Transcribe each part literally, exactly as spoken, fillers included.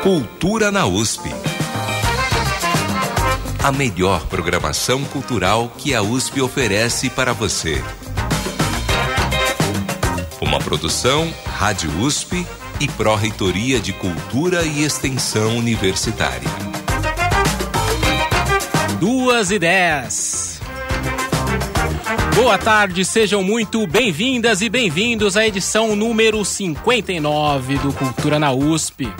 Cultura na U S P. A melhor programação cultural que a U S P oferece para você. Uma produção Rádio U S P e Pró-Reitoria de Cultura e Extensão Universitária. Duas e dez. Boa tarde, sejam muito bem-vindas e bem-vindos à edição número cinquenta e nove do Cultura na U S P.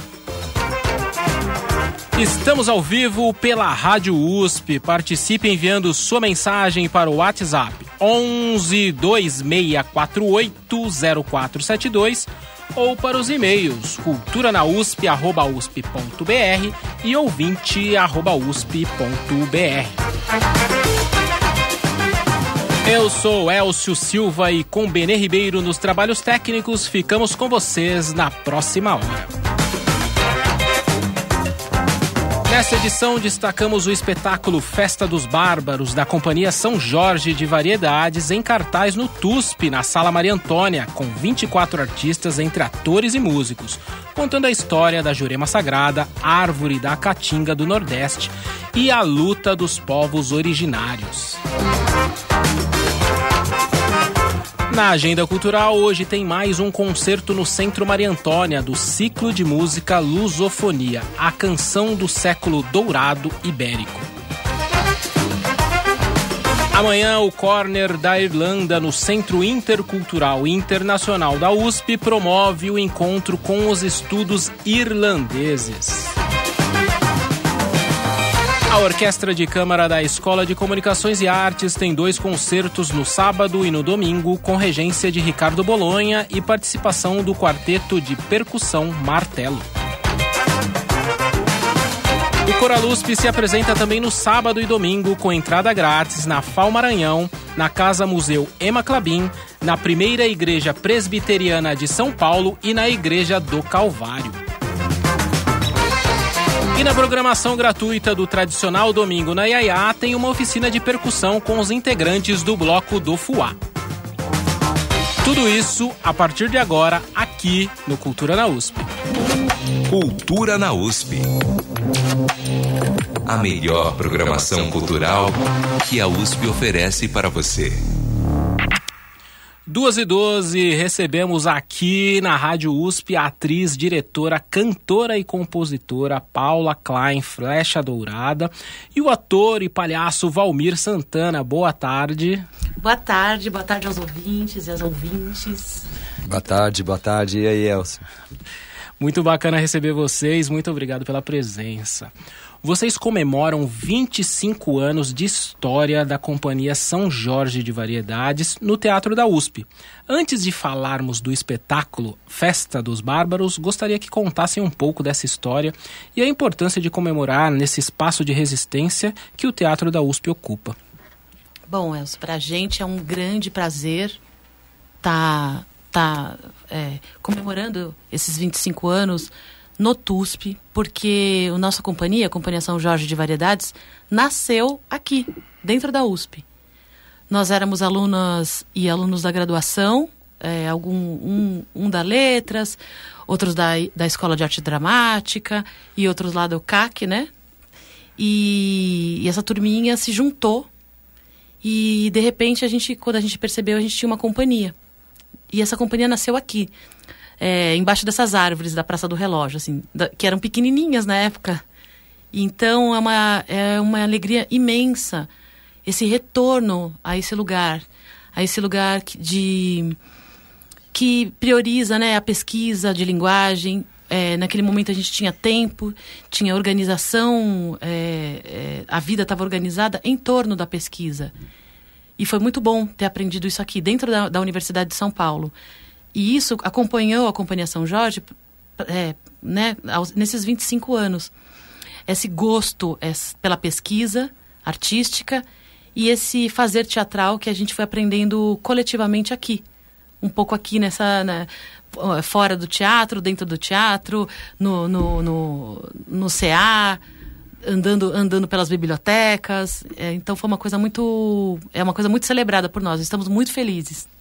Estamos ao vivo pela Rádio U S P. Participe enviando sua mensagem para o WhatsApp onze dois seis quatro oito zero quatro sete dois ou para os e-mails cultura na u s p arroba u s p ponto b r e ouvinte arroba u s p ponto b r. Eu sou Elcio Silva e com Benê Ribeiro nos trabalhos técnicos, ficamos com vocês na próxima hora. Nesta edição, destacamos o espetáculo Festa dos Bárbaros, da Companhia São Jorge de Variedades, em cartaz no T U S P, na Sala Maria Antônia, com vinte e quatro artistas entre atores e músicos, contando a história da Jurema Sagrada, árvore da Caatinga do Nordeste e a luta dos povos originários. Na agenda cultural, hoje tem mais um concerto no Centro Maria Antônia, do ciclo de música Lusofonia, a canção do século dourado ibérico. Amanhã, o Corner da Irlanda, no Centro Intercultural e Internacional da U S P, promove o encontro com os estudos irlandeses. A Orquestra de Câmara da Escola de Comunicações e Artes tem dois concertos no sábado e no domingo, com regência de Ricardo Bolonha e participação do quarteto de percussão Martelo. O Coral U S P se apresenta também no sábado e domingo, com entrada grátis na F A U Maranhão, na Casa Museu Ema Clabin, na Primeira Igreja Presbiteriana de São Paulo e na Igreja do Calvário. E na programação gratuita do tradicional domingo na Iaiá, tem uma oficina de percussão com os integrantes do bloco do Fuá. Tudo isso a partir de agora, aqui no Cultura na U S P. Cultura na U S P. A melhor programação cultural que a U S P oferece para você. duas e doze, recebemos aqui na Rádio U S P a atriz, diretora, cantora e compositora Paula Klein, Flecha Dourada, e o ator e palhaço Valmir Santana. Boa tarde. Boa tarde, boa tarde aos ouvintes e às ouvintes. Boa tarde, boa tarde. E aí, Elcio? Muito bacana receber vocês, muito obrigado pela presença. Vocês comemoram vinte e cinco anos de história da Companhia São Jorge de Variedades no Teatro da U S P. Antes de falarmos do espetáculo Festa dos Bárbaros, gostaria que contassem um pouco dessa história e a importância de comemorar nesse espaço de resistência que o Teatro da U S P ocupa. Bom, Elcio, para a gente é um grande prazer estar tá, tá, é, comemorando esses vinte e cinco anos no T U S P, porque a nossa companhia, a Companhia São Jorge de Variedades, nasceu aqui, dentro da U S P. Nós éramos alunas e alunos da graduação, é, algum, um, um da Letras, outros da, da Escola de Arte Dramática e outros lá do C A C, né? E, e essa turminha se juntou e, de repente, a gente, quando a gente percebeu, a gente tinha uma companhia. E essa companhia nasceu aqui. É, embaixo dessas árvores da Praça do Relógio, assim, da, que eram pequenininhas na época. Então é uma, é uma alegria imensa esse retorno a esse lugar, a esse lugar que, de, que prioriza, né, a pesquisa de linguagem. É, naquele momento a gente tinha tempo, tinha organização, é, é, a vida estava organizada em torno da pesquisa. E foi muito bom ter aprendido isso aqui, dentro da, da Universidade de São Paulo. E isso acompanhou a Companhia São Jorge, é, né, aos, nesses vinte e cinco anos. Esse gosto é, pela pesquisa artística e esse fazer teatral que a gente foi aprendendo coletivamente aqui. Um pouco aqui nessa... Né, fora do teatro, dentro do teatro, no, no, no, no C A, andando, andando pelas bibliotecas. É, então foi uma coisa muito... É uma coisa muito celebrada por nós. Estamos muito felizes.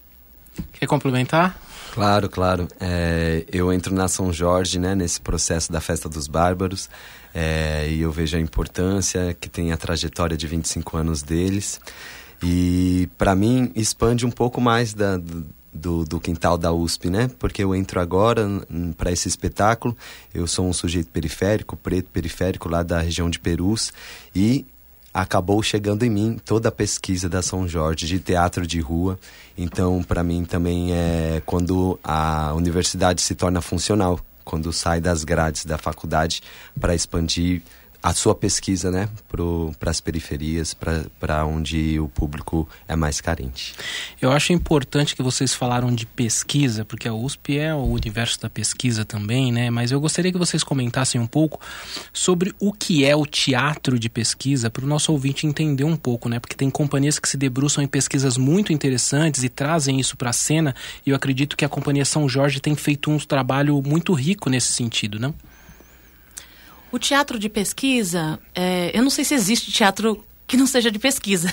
Quer complementar? Claro, claro. É, eu entro na São Jorge, né, nesse processo da Festa dos Bárbaros, é, e eu vejo a importância que tem a trajetória de vinte e cinco anos deles. E, para mim, expande um pouco mais da, do, do quintal da U S P, né? Porque eu entro agora para esse espetáculo, eu sou um sujeito periférico, preto periférico, lá da região de Perus, e acabou chegando em mim toda a pesquisa da São Jorge, de teatro de rua. Então, para mim também é quando a universidade se torna funcional, quando sai das grades da faculdade para expandir a sua pesquisa, né, para as periferias, para onde o público é mais carente. Eu acho importante que vocês falaram de pesquisa, porque a U S P é o universo da pesquisa também, né? Mas eu gostaria que vocês comentassem um pouco sobre o que é o teatro de pesquisa, para o nosso ouvinte entender um pouco, né? Porque tem companhias que se debruçam em pesquisas muito interessantes e trazem isso para a cena, e eu acredito que a Companhia São Jorge tem feito um trabalho muito rico nesse sentido, não? O teatro de pesquisa, é, eu não sei se existe teatro que não seja de pesquisa.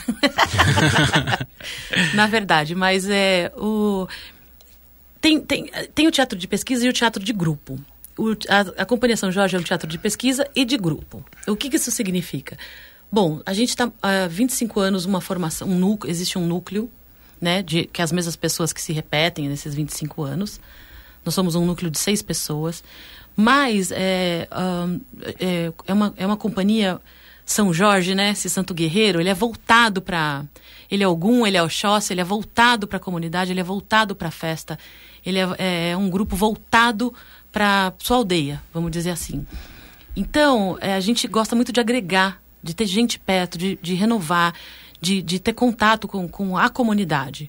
Na verdade, mas é, o, tem, tem, tem o teatro de pesquisa e o teatro de grupo. O, a, a Companhia São Jorge é um teatro de pesquisa e de grupo. O que, que isso significa? Bom, a gente está há vinte e cinco anos, uma formação, um núcleo, existe um núcleo, né, de, que é as mesmas pessoas que se repetem nesses vinte e cinco anos. Nós somos um núcleo de seis pessoas. Mas é, um, é, é, uma, é uma companhia, São Jorge, né? Esse santo guerreiro, ele é voltado para... Ele é Ogum, ele é Oxóssi, ele é voltado para a comunidade, ele é voltado para a festa. Ele é, é um grupo voltado para sua aldeia, vamos dizer assim. Então, é, a gente gosta muito de agregar, de ter gente perto, de, de renovar, de, de ter contato com, com a comunidade.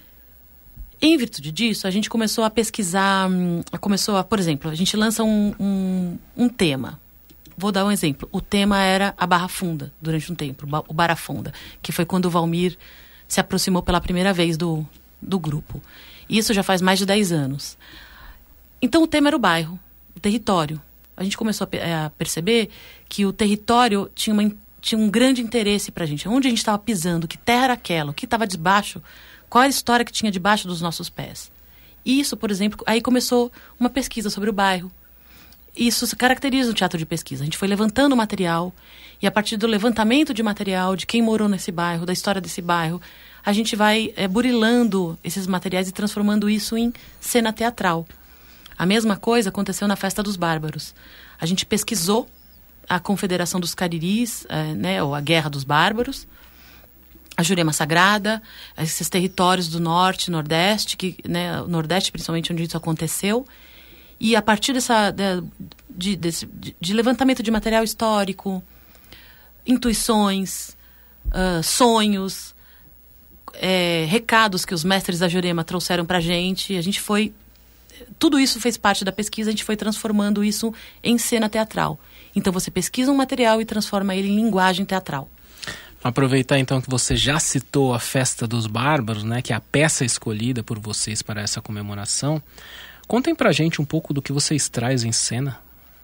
Em virtude disso, a gente começou a pesquisar, começou a, por exemplo, a gente lança um, um, um tema. Vou dar um exemplo. O tema era a Barra Funda, durante um tempo, o Barra Funda, que foi quando o Valmir se aproximou pela primeira vez do, do grupo. Isso já faz mais de dez anos. Então, o tema era o bairro, o território. A gente começou a, a perceber que o território tinha, uma, tinha um grande interesse para a gente. Onde a gente estava pisando, que terra era aquela, o que estava debaixo, qual era a história que tinha debaixo dos nossos pés. Isso, por exemplo, aí começou uma pesquisa sobre o bairro. Isso se caracteriza o teatro de pesquisa. A gente foi levantando material, e a partir do levantamento de material, de quem morou nesse bairro, da história desse bairro, a gente vai é, burilando esses materiais e transformando isso em cena teatral. A mesma coisa aconteceu na Festa dos Bárbaros. A gente pesquisou a Confederação dos Cariris, é, né, ou a Guerra dos Bárbaros, a Jurema Sagrada, esses territórios do Norte, Nordeste, que, né, o Nordeste principalmente onde isso aconteceu, e a partir dessa, de, de, de, de levantamento de material histórico, intuições, uh, sonhos, é, recados que os mestres da Jurema trouxeram para a gente, a gente foi, tudo isso fez parte da pesquisa, a gente foi transformando isso em cena teatral. Então você pesquisa um material e transforma ele em linguagem teatral. Aproveitar então que você já citou a Festa dos Bárbaros, né, que é a peça escolhida por vocês para essa comemoração. Contem pra gente um pouco do que vocês trazem em cena.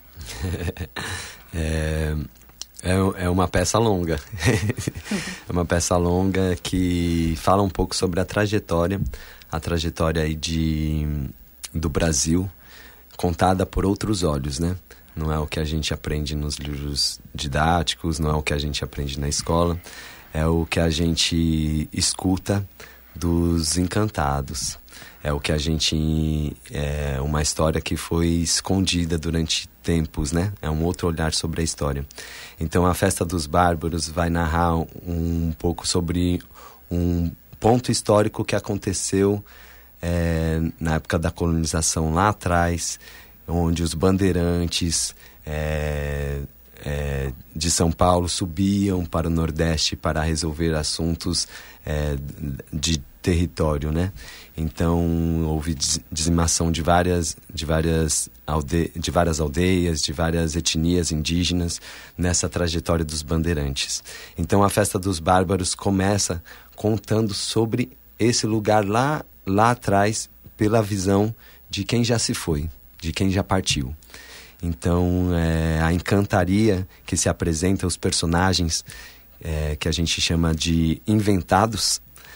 é, é, é uma peça longa. É uma peça longa que fala um pouco sobre a trajetória, a trajetória aí de, do Brasil, contada por outros olhos, né? Não é o que a gente aprende nos livros didáticos, não é o que a gente aprende na escola, é o que a gente escuta dos encantados. É o que a gente... É uma história que foi escondida durante tempos, né? É um outro olhar sobre a história. Então, a Festa dos Bárbaros vai narrar um, um pouco sobre um ponto histórico que aconteceu é, na época da colonização lá atrás, onde os bandeirantes é, é, de São Paulo subiam para o Nordeste para resolver assuntos é, de território, né? Então houve dizimação de várias, de, várias alde- de várias aldeias, de várias etnias indígenas nessa trajetória dos bandeirantes. Então a Festa dos Bárbaros começa contando sobre esse lugar lá, lá atrás, pela visão de quem já se foi, de quem já partiu. Então, é, a encantaria que se apresenta, os personagens é, que a gente chama de inventados,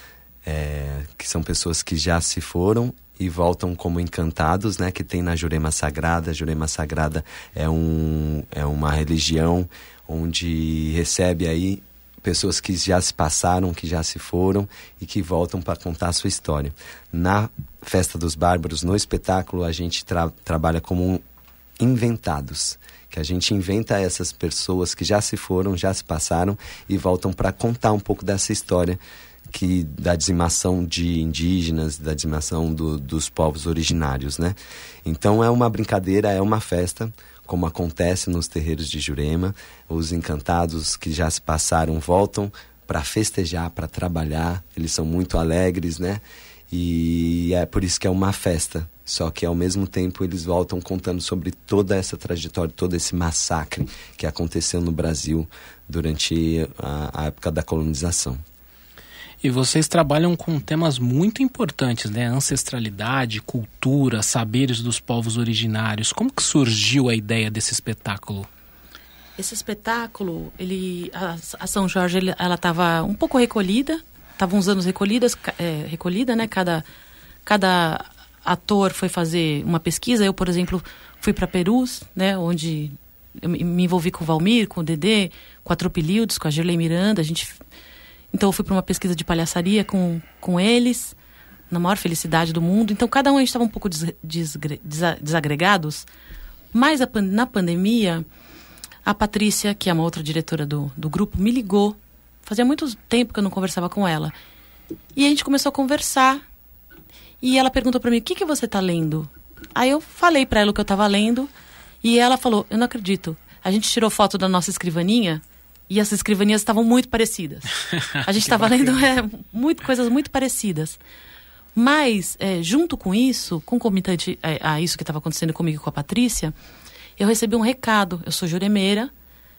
é, que são pessoas que já se foram e voltam como encantados, né? Que tem na Jurema Sagrada. A Jurema Sagrada é, um, é uma religião onde recebe aí pessoas que já se passaram, que já se foram e que voltam para contar a sua história. Na Festa dos Bárbaros, no espetáculo, a gente tra- trabalha como inventados, que a gente inventa essas pessoas que já se foram, já se passaram e voltam para contar um pouco dessa história que, da dizimação de indígenas, da dizimação do, dos povos originários, né? Então é uma brincadeira, é uma festa, como acontece nos terreiros de Jurema. Os encantados que já se passaram voltam para festejar, para trabalhar. Eles são muito alegres, né? E é por isso que é uma festa. Só que ao mesmo tempo eles voltam contando sobre toda essa trajetória, todo esse massacre que aconteceu no Brasil durante a, a época da colonização. E vocês trabalham com temas muito importantes, né? Ancestralidade, cultura, saberes dos povos originários. Como que surgiu a ideia desse espetáculo? Esse espetáculo, ele, a, a São Jorge, ele, ela estava um pouco recolhida, estava uns anos recolhidas, é, recolhida, né? Cada, cada ator foi fazer uma pesquisa. Eu, por exemplo, fui para Perus, né? Onde eu me envolvi com o Valmir, com o Dedê, com a Tropilildes, com a Girley Miranda. A gente... Então eu fui para uma pesquisa de palhaçaria com, com eles, na maior felicidade do mundo. Então cada um a gente estava um pouco des, desgre, desa, desagregados. Mas a, na pandemia, a Patrícia, que é uma outra diretora do, do grupo, me ligou. Fazia muito tempo que eu não conversava com ela. E a gente começou a conversar. E ela perguntou para mim, o que, que você está lendo? Aí eu falei para ela o que eu estava lendo. E ela falou, eu não acredito. A gente tirou foto da nossa escrivaninha. E as escrivanias estavam muito parecidas. A gente estava lendo é, muito, coisas muito parecidas. Mas, é, junto com isso, concomitante a, a isso que estava acontecendo comigo e com a Patrícia, eu recebi um recado. Eu sou juremeira.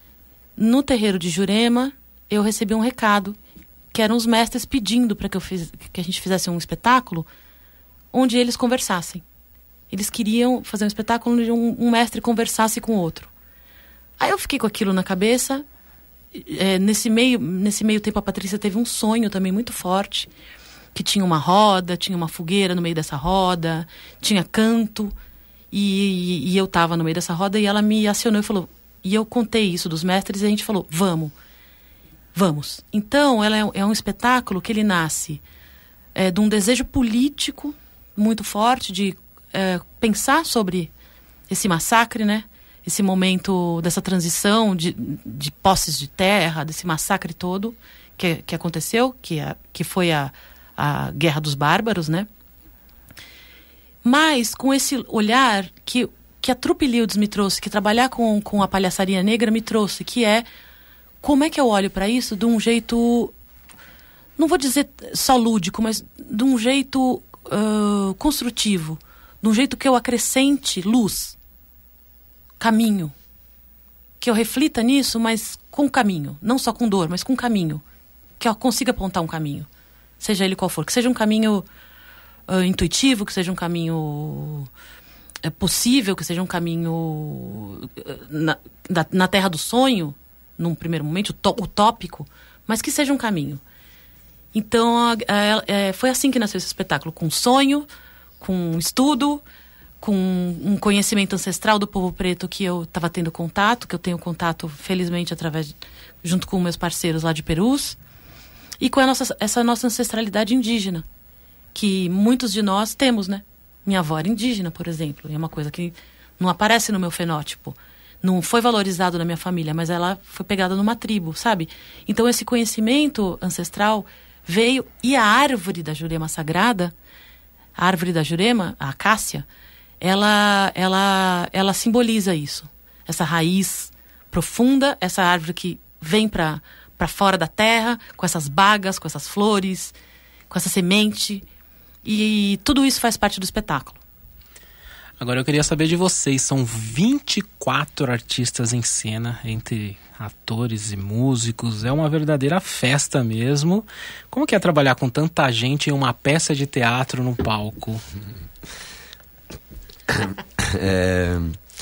No terreiro de Jurema, eu recebi um recado, que eram os mestres pedindo para que, eu fiz, que a gente fizesse um espetáculo onde eles conversassem. Eles queriam fazer um espetáculo onde um, um mestre conversasse com o outro. Aí eu fiquei com aquilo na cabeça. É, nesse, meio, nesse meio tempo a Patrícia teve um sonho também muito forte, que tinha uma roda, tinha uma fogueira no meio dessa roda, tinha canto, e, e, e eu estava no meio dessa roda e ela me acionou e falou, e eu contei isso dos mestres e a gente falou, vamos, vamos. Então ela é, é um espetáculo que ele nasce é, de um desejo político muito forte de é, pensar sobre esse massacre, né? Esse momento dessa transição de, de posses de terra, desse massacre todo que, que aconteceu, que, a, que foi a, a Guerra dos Bárbaros, né? Mas com esse olhar que, que a Tropilildes me trouxe, que trabalhar com, com a palhaçaria negra me trouxe, que é como é que eu olho para isso de um jeito, não vou dizer só lúdico, mas de um jeito uh, construtivo, de um jeito que eu acrescente luz, caminho, que eu reflita nisso, mas com caminho, não só com dor, mas com caminho, que eu consiga apontar um caminho, seja ele qual for, que seja um caminho uh, intuitivo, que seja um caminho uh, possível, que seja um caminho uh, na, na, na terra do sonho, num primeiro momento, utópico, mas que seja um caminho. Então, uh, uh, uh, foi assim que nasceu esse espetáculo, com sonho, com estudo, com um conhecimento ancestral do povo preto que eu estava tendo contato, que eu tenho contato, felizmente, através junto com meus parceiros lá de Perus, e com a nossa, essa nossa ancestralidade indígena, que muitos de nós temos, né? Minha avó era indígena, por exemplo, e é uma coisa que não aparece no meu fenótipo, não foi valorizado na minha família, mas ela foi pegada numa tribo, sabe? Então esse conhecimento ancestral veio, e a árvore da Jurema Sagrada, a árvore da Jurema, a acácia, ela, ela, ela simboliza isso. Essa raiz profunda, essa árvore que vem para para fora da terra, com essas bagas, com essas flores, com essa semente. E tudo isso faz parte do espetáculo. Agora eu queria saber de vocês, são vinte e quatro artistas em cena, entre atores e músicos, é uma verdadeira festa mesmo. Como que é trabalhar com tanta gente em uma peça de teatro no palco? É,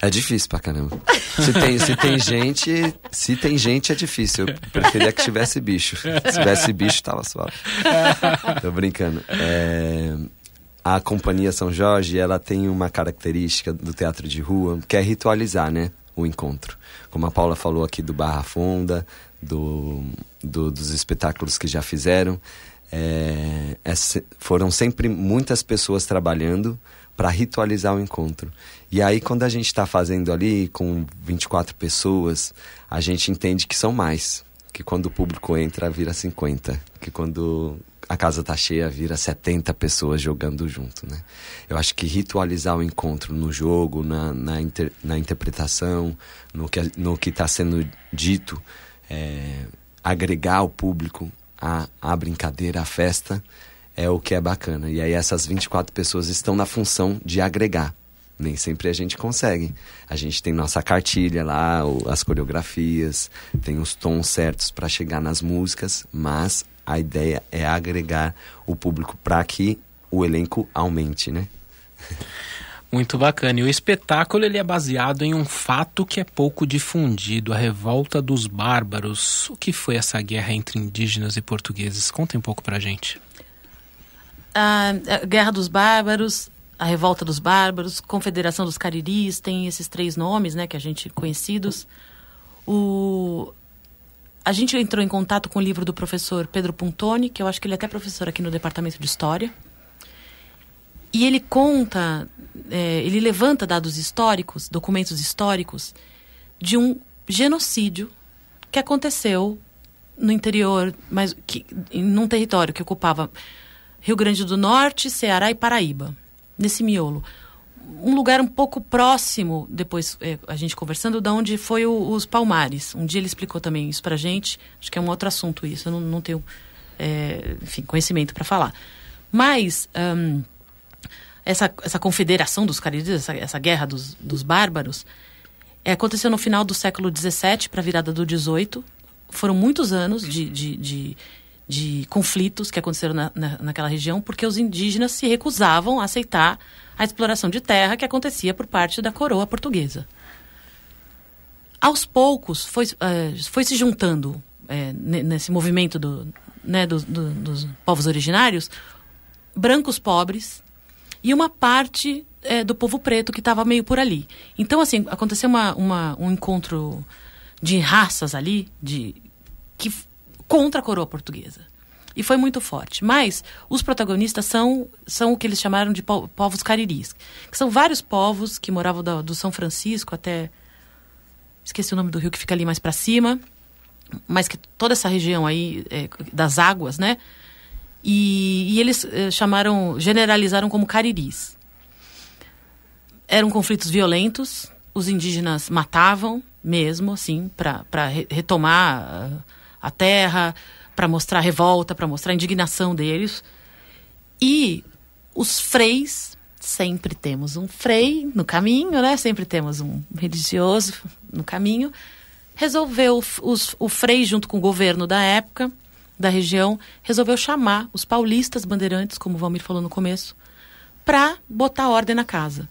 É difícil pra caramba. Se tem, se tem gente, se tem gente é difícil. Eu preferia que tivesse bicho. Se tivesse bicho, tava suave. Tô brincando. É, a Companhia São Jorge, ela tem uma característica do teatro de rua, que é ritualizar, né, o encontro. Como a Paula falou aqui do Barra Funda, do, do, dos espetáculos que já fizeram. É, é, foram sempre muitas pessoas trabalhando para ritualizar o encontro. E aí, quando a gente está fazendo ali com vinte e quatro pessoas, a gente entende que são mais. Que quando o público entra, vira cinquenta. Que quando a casa está cheia, vira setenta pessoas jogando junto, né? Eu acho que ritualizar o encontro no jogo, na, na, inter, na interpretação, no que no que está sendo dito, é, agregar o público à, à brincadeira, à festa, é o que é bacana. E aí essas vinte e quatro pessoas estão na função de agregar. Nem sempre a gente consegue. A gente tem nossa cartilha lá, as coreografias, tem os tons certos para chegar nas músicas, mas a ideia é agregar o público para que o elenco aumente, né? Muito bacana. E o espetáculo ele é baseado em um fato que é pouco difundido, a Revolta dos Bárbaros. O que foi essa guerra entre indígenas e portugueses? Conta um pouco pra gente. A, a Guerra dos Bárbaros, a Revolta dos Bárbaros, Confederação dos Cariris, tem esses três nomes, né, que a gente conhecidos. O, a gente entrou em contato com o livro do professor Pedro Puntoni, que eu acho que ele é até professor aqui no Departamento de História. E ele conta, é, ele levanta dados históricos, documentos históricos, de um genocídio que aconteceu no interior, mas que, num território que ocupava Rio Grande do Norte, Ceará e Paraíba, nesse miolo. Um lugar um pouco próximo, depois é, a gente conversando, de onde foi o, os Palmares. Um dia ele explicou também isso pra gente, acho que é um outro assunto isso, eu não, não tenho é, enfim, conhecimento para falar. Mas um, essa, essa confederação dos cariris, essa, essa guerra dos, dos bárbaros, é, aconteceu no final do século dezessete para a virada do dezoito. Foram muitos anos de... de, de de conflitos que aconteceram na, na, naquela região, porque os indígenas se recusavam a aceitar a exploração de terra que acontecia por parte da coroa portuguesa. Aos poucos, foi, uh, foi se juntando uh, nesse movimento do, né, do, do, dos povos originários, brancos pobres e uma parte uh, do povo preto que estava meio por ali. Então, assim, aconteceu uma, uma, um encontro de raças ali, de que contra a coroa portuguesa. E foi muito forte. Mas os protagonistas são, são o que eles chamaram de po- povos cariris. Que são vários povos que moravam do, do São Francisco até... Esqueci o nome do rio que fica ali mais para cima. Mas que toda essa região aí é, das águas, né? E, e eles é, chamaram... Generalizaram como cariris. Eram conflitos violentos. Os indígenas matavam mesmo, assim, para re- retomar... Uh, a terra, para mostrar a revolta, para mostrar a indignação deles. E os freis, sempre temos um frei no caminho, né? Sempre temos um religioso no caminho. Resolveu, os, o frei, junto com o governo da época, da região, resolveu chamar os paulistas bandeirantes, como o Valmir falou no começo, para botar ordem na casa.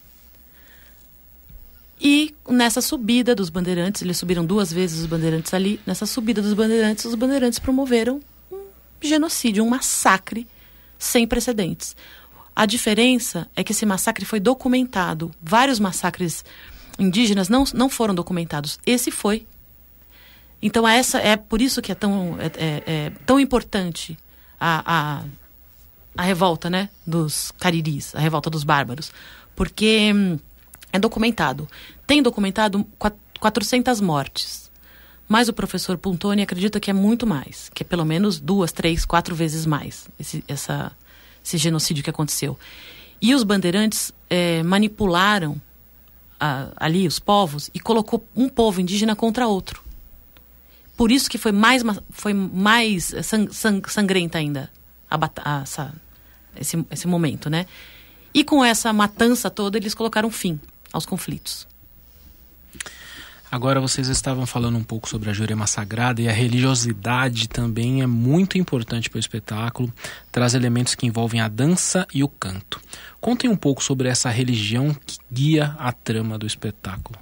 E nessa subida dos bandeirantes, eles subiram duas vezes os bandeirantes ali, nessa subida dos bandeirantes, os bandeirantes promoveram um genocídio, um massacre sem precedentes. A diferença é que esse massacre foi documentado. Vários massacres indígenas não, não foram documentados. Esse foi. Então essa, é por isso que é tão, é, é, é tão importante a, a, a revolta, né, dos cariris, a revolta dos bárbaros. Porque... é documentado. Tem documentado quatrocentas mortes. Mas o professor Puntoni acredita que é muito mais. Que é pelo menos duas, três, quatro vezes mais esse, essa, esse genocídio que aconteceu. E os bandeirantes é, manipularam a, ali os povos e colocou um povo indígena contra outro. Por isso que foi mais, foi mais sang, sang, sangrenta ainda a, a, essa, esse, esse momento, né? E com essa matança toda, eles colocaram fim aos conflitos. Agora vocês estavam falando um pouco sobre a Jurema Sagrada, e a religiosidade também é muito importante para o espetáculo, traz elementos que envolvem a dança e o canto. Contem um pouco sobre essa religião que guia a trama do espetáculo.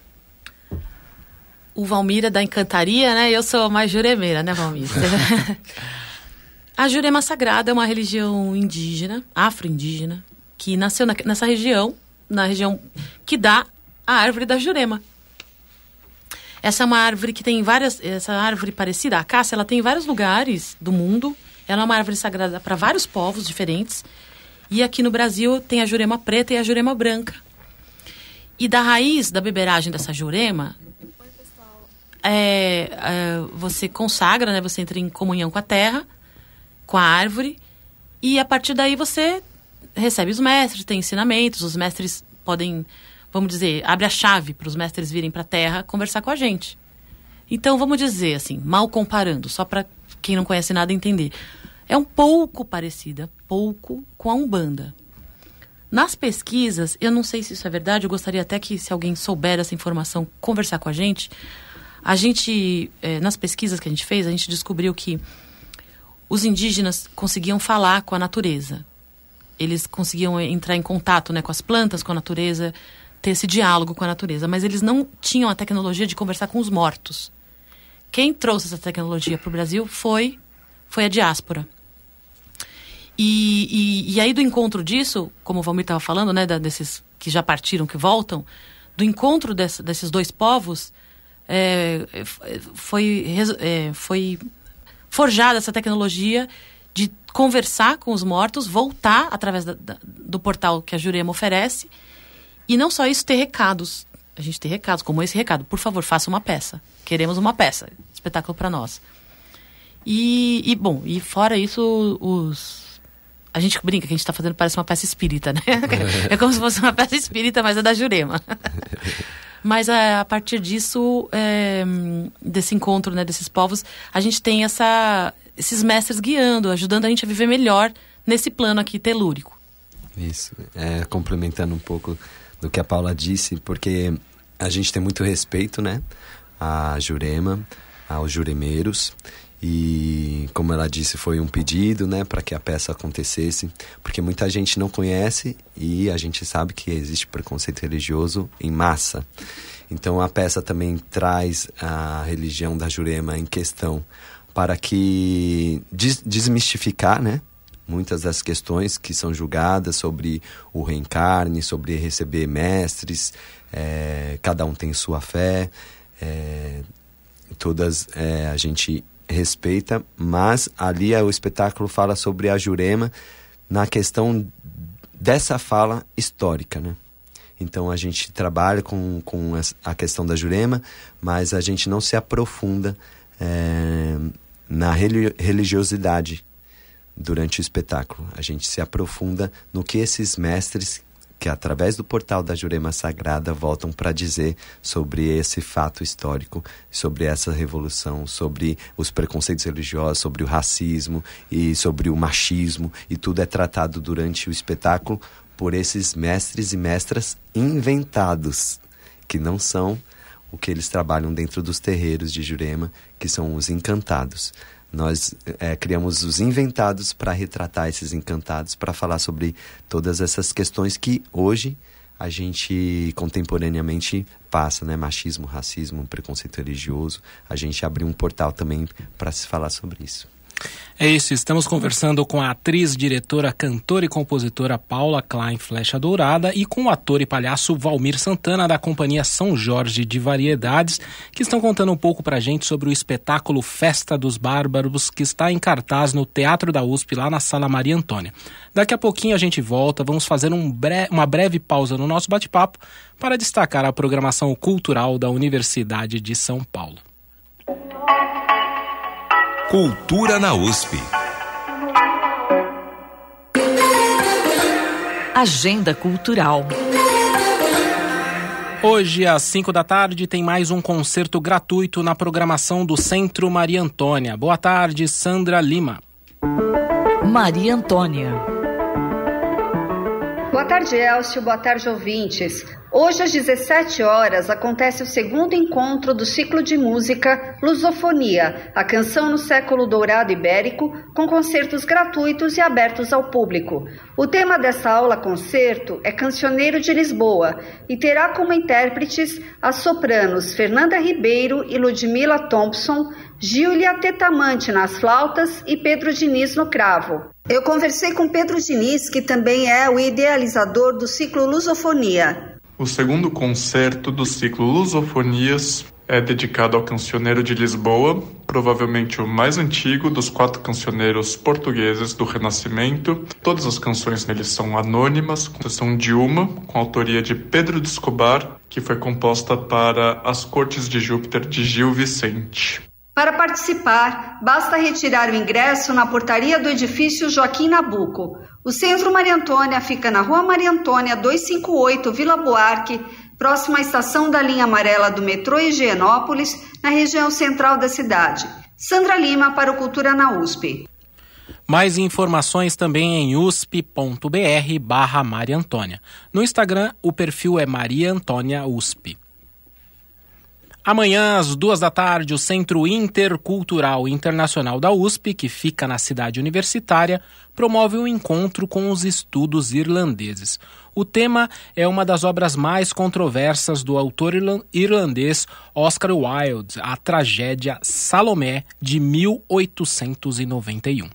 O Valmir é da Encantaria, né? Eu sou mais juremeira, né, Valmir? A Jurema Sagrada é uma religião indígena, afro-indígena, que nasceu na, nessa região, na região que dá a árvore da Jurema. Essa é uma árvore que tem várias... Essa árvore parecida, a acácia, ela tem em vários lugares do mundo. Ela é uma árvore sagrada para vários povos diferentes. E aqui no Brasil tem a Jurema preta e a Jurema branca. E da raiz da beberagem dessa Jurema, é, é, você consagra, né? Você entra em comunhão com a terra, com a árvore. E a partir daí você recebe os mestres, tem ensinamentos. Os mestres podem... Vamos dizer, abre a chave para os mestres virem para a Terra conversar com a gente. Então, vamos dizer assim, mal comparando, só para quem não conhece nada entender. É um pouco parecida, pouco, com a Umbanda. Nas pesquisas, eu não sei se isso é verdade, eu gostaria até que, se alguém souber essa informação, conversar com a gente. A gente, eh, nas pesquisas que a gente fez, a gente descobriu que os indígenas conseguiam falar com a natureza. Eles conseguiam entrar em contato, né, com as plantas, com a natureza, ter esse diálogo com a natureza, mas eles não tinham a tecnologia de conversar com os mortos. Quem trouxe essa tecnologia para o Brasil foi, foi a diáspora. E, e, e aí do encontro disso, como o Valmir estava falando, né, da, desses que já partiram, que voltam, do encontro desse, desses dois povos, é, foi, é, foi forjada essa tecnologia de conversar com os mortos, voltar através da, da, do portal que a Jurema oferece. E não só isso, ter recados. A gente tem recados, como esse recado. Por favor, faça uma peça. Queremos uma peça. Espetáculo para nós. E, e, bom, e fora isso, os... A gente brinca que a gente está fazendo, parece uma peça espírita, né? É como se fosse uma peça espírita, mas é da Jurema. Mas a, a partir disso, é, desse encontro, né, desses povos, a gente tem essa, esses mestres guiando, ajudando a gente a viver melhor nesse plano aqui telúrico. Isso. É, complementando um pouco do que a Paula disse, porque a gente tem muito respeito, né, à Jurema, aos juremeiros, e como ela disse, foi um pedido, né, para que a peça acontecesse, porque muita gente não conhece e a gente sabe que existe preconceito religioso em massa. Então a peça também traz a religião da Jurema em questão para que des- desmistificar, né, muitas das questões que são julgadas sobre o reencarne, sobre receber mestres, é, cada um tem sua fé, é, todas é, a gente respeita, mas ali é, o espetáculo fala sobre a Jurema na questão dessa fala histórica, né? Então a gente trabalha com, com a questão da Jurema, mas a gente não se aprofunda é, na religiosidade durante o espetáculo. A gente se aprofunda no que esses mestres, que através do portal da Jurema Sagrada, voltam para dizer sobre esse fato histórico, sobre essa revolução, sobre os preconceitos religiosos, sobre o racismo e sobre o machismo, e tudo é tratado durante o espetáculo por esses mestres e mestras inventados, que não são o que eles trabalham dentro dos terreiros de Jurema, que são os encantados. Nós é, criamos os inventados para retratar esses encantados, para falar sobre todas essas questões que hoje a gente contemporaneamente passa, né? Machismo, racismo, preconceito religioso. A gente abriu um portal também para se falar sobre isso. É isso, estamos conversando com a atriz, diretora, cantora e compositora Paula Klein Flecha Dourada e com o ator e palhaço Valmir Santana, da Companhia São Jorge de Variedades, que estão contando um pouco pra gente sobre o espetáculo Festa dos Bárbaros, que está em cartaz no Teatro da U S P, lá na Sala Maria Antônia. Daqui a pouquinho a gente volta, vamos fazer um bre- uma breve pausa no nosso bate-papo para destacar a programação cultural da Universidade de São Paulo. Cultura na U S P. Agenda Cultural. Hoje, às cinco da tarde, tem mais um concerto gratuito na programação do Centro Maria Antônia. Boa tarde, Sandra Lima. Maria Antônia. Boa tarde, Elcio. Boa tarde, ouvintes. Hoje, às dezessete horas, acontece o segundo encontro do ciclo de música Lusofonia, a canção no século dourado ibérico, com concertos gratuitos e abertos ao público. O tema dessa aula-concerto é Cancioneiro de Lisboa e terá como intérpretes as sopranos Fernanda Ribeiro e Ludmila Thompson, Gíulia Tetamante nas flautas e Pedro Diniz no cravo. Eu conversei com Pedro Diniz, que também é o idealizador do ciclo Lusofonia. O segundo concerto do ciclo Lusofonias é dedicado ao Cancioneiro de Lisboa, provavelmente o mais antigo dos quatro cancioneiros portugueses do Renascimento. Todas as canções nele são anônimas, com exceção de uma, com a autoria de Pedro de Escobar, que foi composta para As Cortes de Júpiter, de Gil Vicente. Para participar, basta retirar o ingresso na portaria do edifício Joaquim Nabuco. O Centro Maria Antônia fica na Rua Maria Antônia duzentos e cinquenta e oito, Vila Buarque, próximo à estação da linha amarela do metrô Higienópolis, na região central da cidade. Sandra Lima para o Cultura na U S P. Mais informações também em usp.br barra Maria Antônia. No Instagram, o perfil é Maria Antônia U S P. Amanhã, às duas da tarde, o Centro Intercultural Internacional da U S P, que fica na cidade universitária, promove um encontro com os estudos irlandeses. O tema é uma das obras mais controversas do autor irlandês Oscar Wilde, a tragédia Salomé, de mil oitocentos e noventa e um.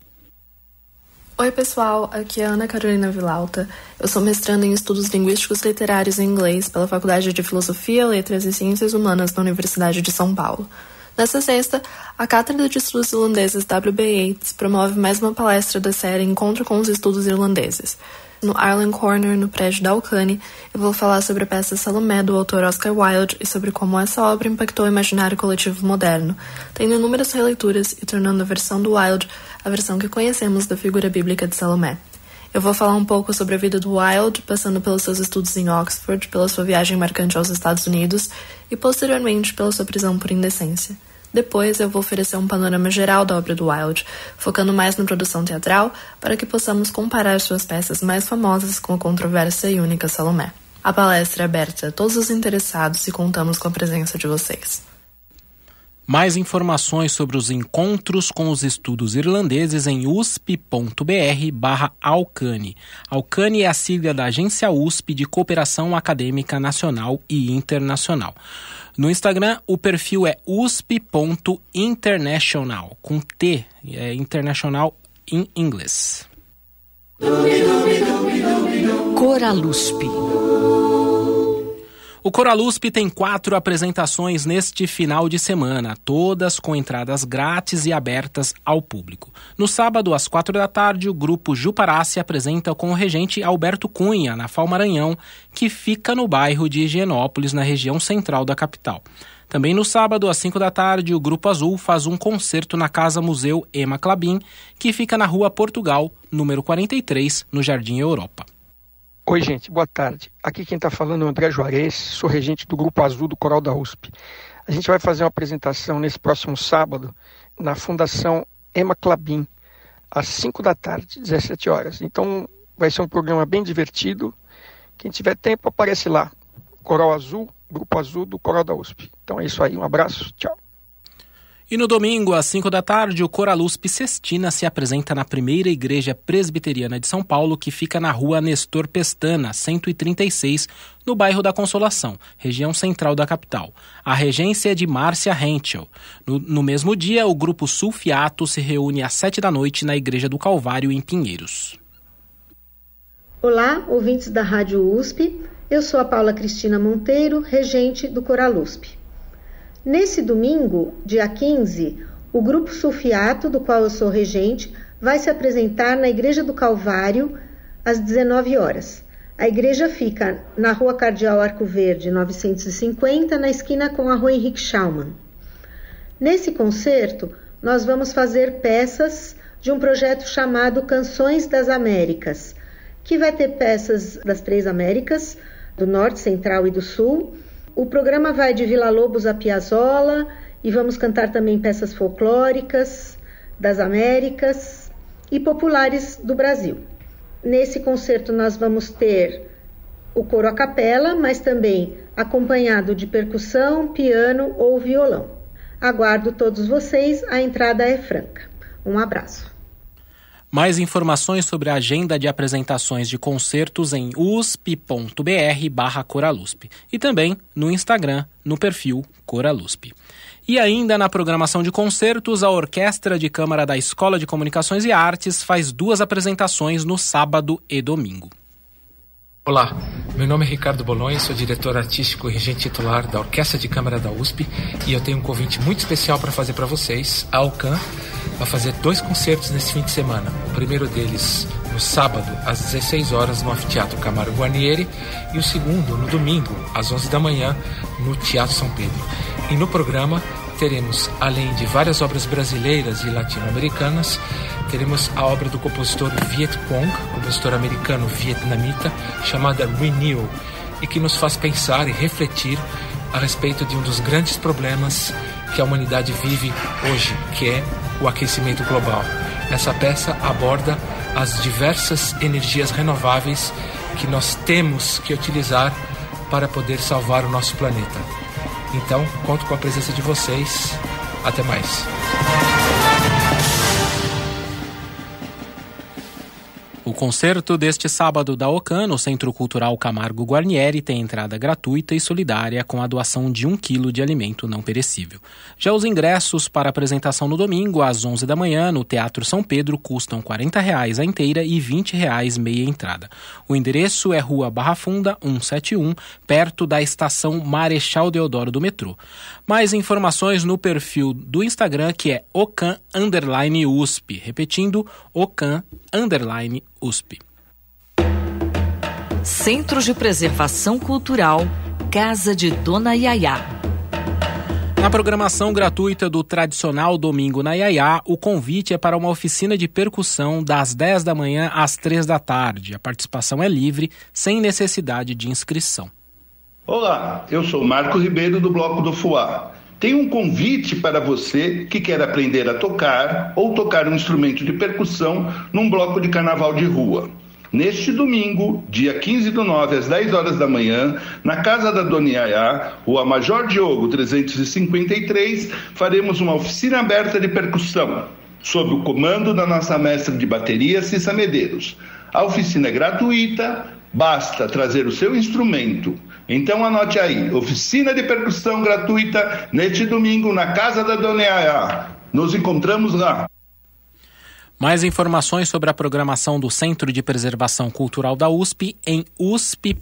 Oi pessoal, aqui é a Ana Carolina Villalta. Eu sou mestranda em Estudos Linguísticos Literários em Inglês pela Faculdade de Filosofia, Letras e Ciências Humanas da Universidade de São Paulo. Nesta sexta, a Cátedra de Estudos Irlandeses W B Yeats promove mais uma palestra da série Encontro com os Estudos Irlandeses. No Ireland Corner, no prédio da Alcane, eu vou falar sobre a peça Salomé, do autor Oscar Wilde, e sobre como essa obra impactou o imaginário coletivo moderno, tendo inúmeras releituras e tornando a versão do Wilde a versão que conhecemos da figura bíblica de Salomé. Eu vou falar um pouco sobre a vida do Wilde, passando pelos seus estudos em Oxford, pela sua viagem marcante aos Estados Unidos e, posteriormente, pela sua prisão por indecência. Depois, eu vou oferecer um panorama geral da obra do Wilde, focando mais na produção teatral, para que possamos comparar suas peças mais famosas com a controversa e única Salomé. A palestra é aberta a todos os interessados e contamos com a presença de vocês. Mais informações sobre os encontros com os estudos irlandeses em usp.br barra Alcane. Alcane é a sigla da Agência U S P de Cooperação Acadêmica Nacional e Internacional. No Instagram, o perfil é usp.international, com T, é international in inglês. Coralusp. O Coralusp tem quatro apresentações neste final de semana, todas com entradas grátis e abertas ao público. No sábado, às quatro da tarde, o grupo Jupará se apresenta com o regente Alberto Cunha, na Fal Maranhão, que fica no bairro de Higienópolis, na região central da capital. Também no sábado, às cinco da tarde, o Grupo Azul faz um concerto na Casa Museu Ema Clabin, que fica na Rua Portugal, número quarenta e três, no Jardim Europa. Oi, gente, boa tarde. Aqui quem está falando é o André Juarez, sou regente do Grupo Azul do Coral da U S P. A gente vai fazer uma apresentação nesse próximo sábado na Fundação Ema Clabin, às cinco da tarde, dezessete horas. Então vai ser um programa bem divertido. Quem tiver tempo, aparece lá. Coral Azul, Grupo Azul do Coral da U S P. Então é isso aí, um abraço, tchau. E no domingo, às cinco da tarde, o Coralusp Sestina se apresenta na primeira igreja presbiteriana de São Paulo, que fica na rua Nestor Pestana, cento e trinta e seis, no bairro da Consolação, região central da capital. A regência é de Márcia Henschel. No, no mesmo dia, o grupo Sulfiato se reúne às sete da noite na Igreja do Calvário, em Pinheiros. Olá, ouvintes da Rádio U S P. Eu sou a Paula Cristina Monteiro, regente do Coralusp. Nesse domingo, dia quinze, o Grupo Sulfiato, do qual eu sou regente, vai se apresentar na Igreja do Calvário às dezenove horas. A igreja fica na Rua Cardeal Arco Verde, novecentos e cinquenta, na esquina com a Rua Henrique Schaumann. Nesse concerto, nós vamos fazer peças de um projeto chamado Canções das Américas, que vai ter peças das três Américas, do Norte, Central e do Sul. O programa vai de Villa-Lobos a Piazzolla e vamos cantar também peças folclóricas das Américas e populares do Brasil. Nesse concerto nós vamos ter o coro a capela, mas também acompanhado de percussão, piano ou violão. Aguardo todos vocês, a entrada é franca. Um abraço. Mais informações sobre a agenda de apresentações de concertos em usp.br barra Coralusp e também no Instagram, no perfil Coralusp. E ainda na programação de concertos, a Orquestra de Câmara da Escola de Comunicações e Artes faz duas apresentações no sábado e domingo. Olá, meu nome é Ricardo Bolonha, sou diretor artístico e regente titular da Orquestra de Câmara da U S P e eu tenho um convite muito especial para fazer para vocês. A Alcan vai fazer dois concertos nesse fim de semana. O primeiro deles no sábado, às dezesseis horas, no Anfiteatro Camargo Guarnieri, e o segundo, no domingo, às onze da manhã, no Teatro São Pedro. E no programa teremos, além de várias obras brasileiras e latino-americanas, teremos a obra do compositor Viet Cong, compositor americano-vietnamita, chamada Renewal, e que nos faz pensar e refletir a respeito de um dos grandes problemas que a humanidade vive hoje, que é o aquecimento global. Essa peça aborda as diversas energias renováveis que nós temos que utilizar para poder salvar o nosso planeta. Então, conto com a presença de vocês. Até mais. O concerto deste sábado da Ocan, no Centro Cultural Camargo Guarnieri, tem entrada gratuita e solidária com a doação de um quilo de alimento não perecível. Já os ingressos para a apresentação no domingo, às onze da manhã, no Teatro São Pedro, custam quarenta reais a inteira e vinte reais meia entrada. O endereço é Rua Barra Funda, cento e setenta e um, perto da estação Marechal Deodoro do metrô. Mais informações no perfil do Instagram, que é Ocan underline U S P. Repetindo, Ocan underline U S P. Centro de Preservação Cultural, Casa de Dona Yayá. Na programação gratuita do tradicional Domingo na Yayá, o convite é para uma oficina de percussão das dez da manhã às três da tarde. A participação é livre, sem necessidade de inscrição. Olá, eu sou Marco Ribeiro do Bloco do Fuá. Tenho um convite para você que quer aprender a tocar ou tocar um instrumento de percussão num bloco de carnaval de rua. Neste domingo, dia quinze do nove, às dez horas da manhã, na Casa da Dona Yayá, Rua Major Diogo trezentos e cinquenta e três, faremos uma oficina aberta de percussão, sob o comando da nossa mestra de bateria, Cissa Medeiros. A oficina é gratuita, basta trazer o seu instrumento. Então anote aí, oficina de percussão gratuita neste domingo na Casa da Dona Yayá. Nos encontramos lá. Mais informações sobre a programação do Centro de Preservação Cultural da U S P em usp.br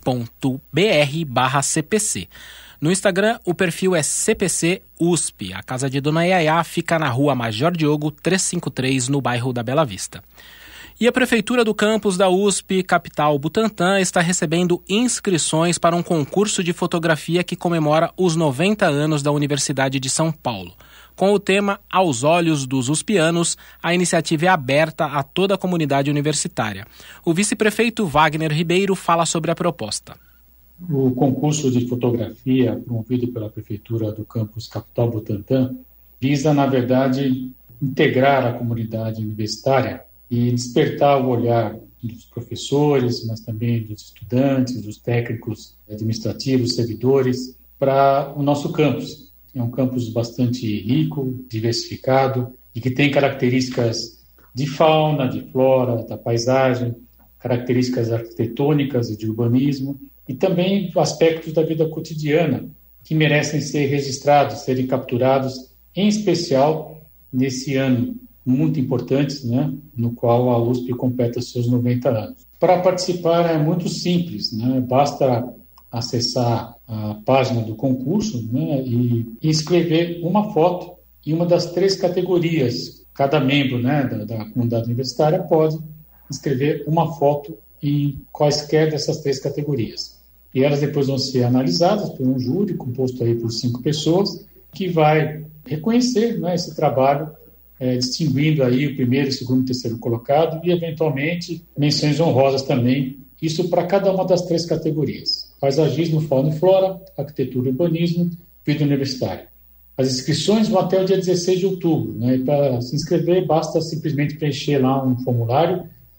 barra CPC. No Instagram, o perfil é C P C U S P. A Casa de Dona Yayá fica na Rua Major Diogo trezentos e cinquenta e três, no bairro da Bela Vista. E a Prefeitura do Campus da U S P, capital Butantã, está recebendo inscrições para um concurso de fotografia que comemora os noventa anos da Universidade de São Paulo. Com o tema Aos Olhos dos USPianos, a iniciativa é aberta a toda a comunidade universitária. O vice-prefeito Wagner Ribeiro fala sobre a proposta. O concurso de fotografia promovido pela Prefeitura do Campus Capital Butantã visa, na verdade, integrar a comunidade universitária e despertar o olhar dos professores, mas também dos estudantes, dos técnicos administrativos, servidores, para o nosso campus. É um campus bastante rico, diversificado e que tem características de fauna, de flora, da paisagem, características arquitetônicas e de urbanismo e também aspectos da vida cotidiana que merecem ser registrados, serem capturados, em especial nesse ano muito importante, né, no qual a U S P completa seus noventa anos. Para participar é muito simples, né, basta acessar a página do concurso, né, e inscrever uma foto em uma das três categorias. Cada membro, né, da, da comunidade universitária pode inscrever uma foto em quaisquer dessas três categorias. E elas depois vão ser analisadas por um júri composto aí por cinco pessoas que vai reconhecer, né, esse trabalho, É, distinguindo aí o primeiro, segundo e terceiro colocado e, eventualmente, menções honrosas também, isso para cada uma das três categorias: paisagismo, fauna e flora, arquitetura e urbanismo, vida universitária. As inscrições vão até o dia dezesseis de outubro, né? E para se inscrever, basta simplesmente preencher lá um formulário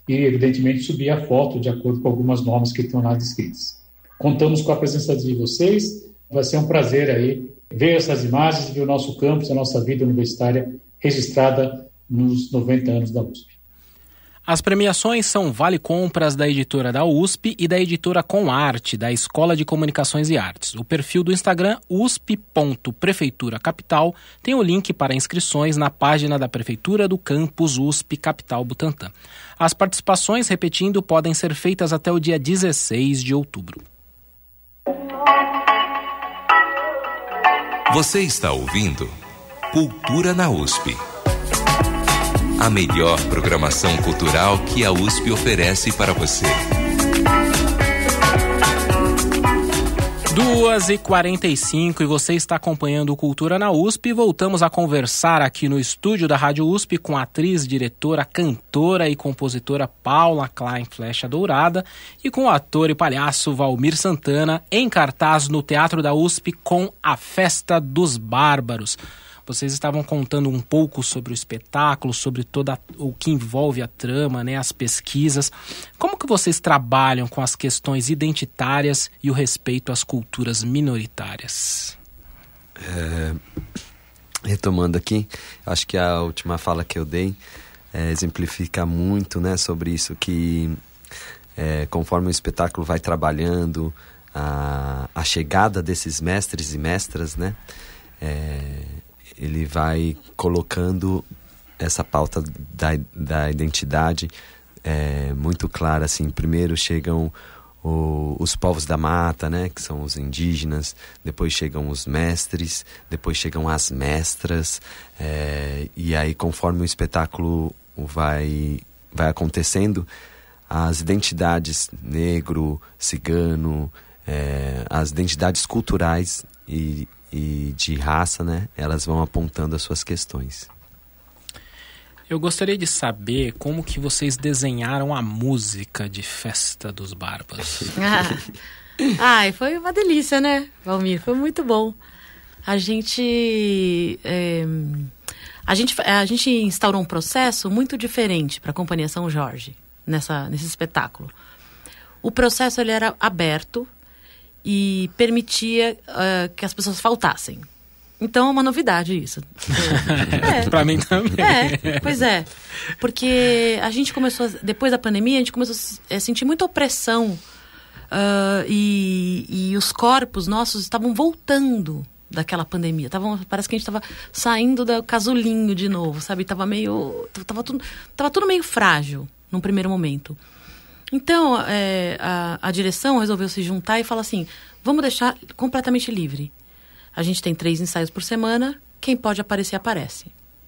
e, evidentemente, subir a foto de acordo com algumas normas que estão lá descritas. Contamos com a presença de vocês. Vai ser um prazer aí ver essas imagens e ver o nosso campus, a nossa vida universitária registrada nos noventa anos da U S P. As premiações são Vale Compras da editora da U S P e da editora Com Arte, da Escola de Comunicações e Artes. O perfil do Instagram, usp ponto prefeitura capital, tem o link para inscrições na página da Prefeitura do Campus U S P Capital Butantã. As participações, repetindo, podem ser feitas até o dia dezesseis de outubro. Você está ouvindo Cultura na U S P. A melhor programação cultural que a U S P oferece para você. duas e quarenta e cinco e você está acompanhando o Cultura na U S P. Voltamos a conversar aqui no estúdio da Rádio U S P com a atriz, diretora, cantora e compositora Paula Klein Flecha Dourada e com o ator e palhaço Valmir Santana, em cartaz no Teatro da U S P com A Festa dos Bárbaros. Vocês estavam contando um pouco sobre o espetáculo, sobre todo o que envolve a trama, né, as pesquisas. Como que vocês trabalham com as questões identitárias e o respeito às culturas minoritárias? É, retomando aqui, acho que a última fala que eu dei é, exemplifica muito, né, sobre isso, que é, conforme o espetáculo vai trabalhando, a, a chegada desses mestres e mestras, né, é, ele vai colocando essa pauta da, da identidade é, muito clara, assim. Primeiro chegam o, os povos da mata, né, que são os indígenas, depois chegam os mestres, depois chegam as mestras, é, e aí conforme o espetáculo vai, vai acontecendo, as identidades negro, cigano, é, as identidades culturais e e de raça, né, elas vão apontando as suas questões. Eu gostaria de saber como que vocês desenharam a música de Festa dos Bárbaros. Ah, ai, foi uma delícia, né, Valmir? Foi muito bom. A gente, é, a gente, a gente instaurou um processo muito diferente para a Companhia São Jorge, nessa, nesse espetáculo. O processo ele era aberto, e permitia uh, que as pessoas faltassem. Então é uma novidade isso. É. Pra mim também. É, pois é. Porque a gente começou, depois da pandemia, a gente começou a sentir muita opressão uh, e, e os corpos nossos estavam voltando daquela pandemia. Tavam, parece que a gente estava saindo do casulinho de novo, sabe? Tava meio, tava tudo, tava tudo meio frágil num primeiro momento. Então, é, a, a direção resolveu se juntar e falar assim, vamos deixar completamente livre. A gente tem três ensaios por semana, quem pode aparecer, aparece.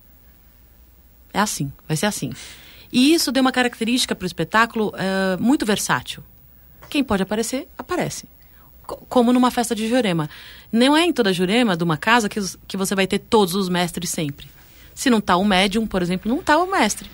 É assim, vai ser assim. E isso deu uma característica para o espetáculo é, muito versátil. Quem pode aparecer, aparece. C- como numa festa de Jurema. Não é em toda Jurema de uma casa que, que você vai ter todos os mestres sempre. Se não está o médium, por exemplo, não está o mestre.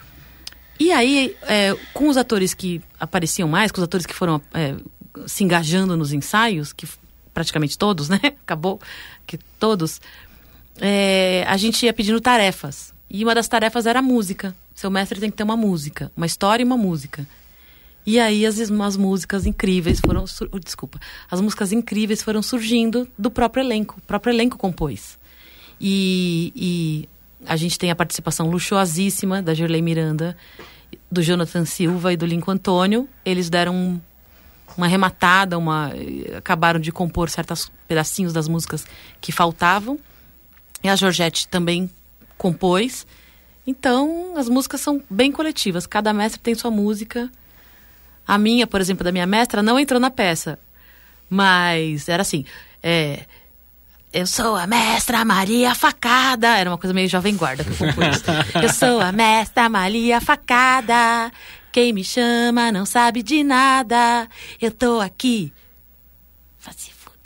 E aí, é, com os atores que apareciam mais, com os atores que foram é, se engajando nos ensaios, que praticamente todos, né? Acabou que todos, é, a gente ia pedindo tarefas. E uma das tarefas era a música. Seu mestre tem que ter uma música, uma história e uma música. E aí as, as músicas incríveis foram... Oh, desculpa. As músicas incríveis foram surgindo do próprio elenco. O próprio elenco compôs. E... e a gente tem a participação luxuosíssima da Gerlei Miranda, do Jonathan Silva e do Lincoln Antônio. Eles deram um, uma arrematada, uma, acabaram de compor certos pedacinhos das músicas que faltavam. E a Georgette também compôs. Então, as músicas são bem coletivas. Cada mestre tem sua música. A minha, por exemplo, da minha mestra, não entrou na peça. Mas era assim... É, eu sou a mestra Maria Facada. Era uma coisa meio jovem guarda que eu compus. Eu sou a mestra Maria Facada. Quem me chama não sabe de nada. Eu tô aqui. Vai se fuder.